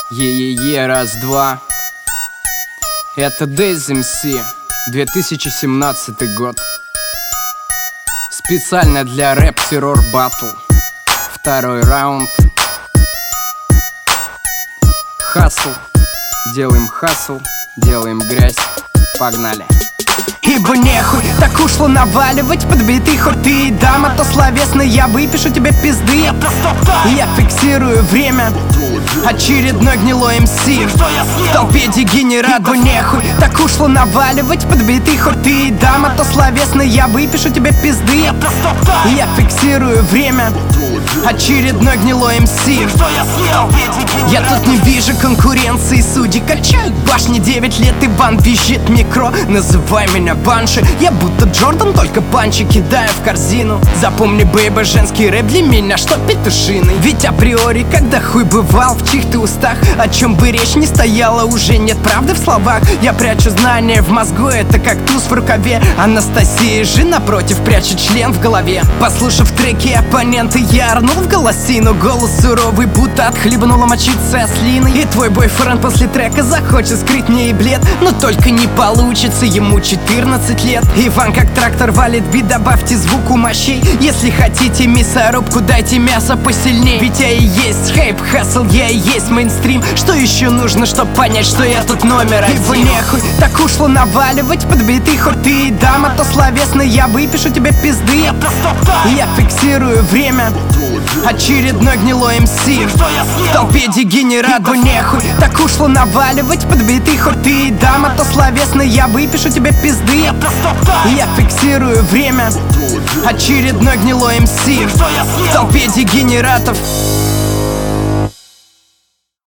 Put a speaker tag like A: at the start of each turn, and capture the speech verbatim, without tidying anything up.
A: Е-е-е, раз-два. Это Daze эм си, две тысячи семнадцатый год. Специально для рэп террор батл. Второй раунд. Хасл. Делаем хасл, делаем грязь. Погнали.
B: Ибо нехуй так ушло наваливать подбитый хоть ты и дама, то словесно я выпишу тебе пизды. Я фиксирую время, очередной гнилой эм си в толпе дегенератов. Ибо нехуй так ушло наваливать подбитый хоть ты и дама, то словесно я выпишу тебе пизды. Я фиксирую время, очередной гнилой эм си. Я тут не вижу конкуренции, судьи качают башни. Девять лет Иван визжит микро, называй меня Банши. Я будто Джордан, только панчи кидаю в корзину. Запомни, бейба, женский рэп для меня что петушиный. Ведь априори, когда хуй бывал в чьих-то устах, о чем бы речь не стояла, уже нет правды в словах. Я прячу знания в мозгу, это как туз в рукаве. Анастасия же напротив прячет член в голове. Послушав треки оппоненты, я орнул в голосину. Голос суровый, будто отхлебнула мочиться ослиной. И твой бойфренд после трека захочет скрыть мне и блед, но только не получится, ему четырнадцать лет. Иван как трактор валит бит, добавьте звуку мощей. Если хотите мясорубку, дайте мясо посильней. Ведь я и есть хайп, хасл, я и есть мейнстрим. Что еще нужно, чтоб понять, что я тут номер один? Ибо нехуй так ушло наваливать подбитый хоть ты и дама, то словесно я выпишу тебе пизды. Я фиксирую время, очередной гнилой эм си в толпе дегенератов. Ибо нехуй так ушло наваливать подбитый хоть ты и дама, то словесно я выпишу тебе пизды. Я фиксирую время, очередной гнилой эм си в толпе дегенератов.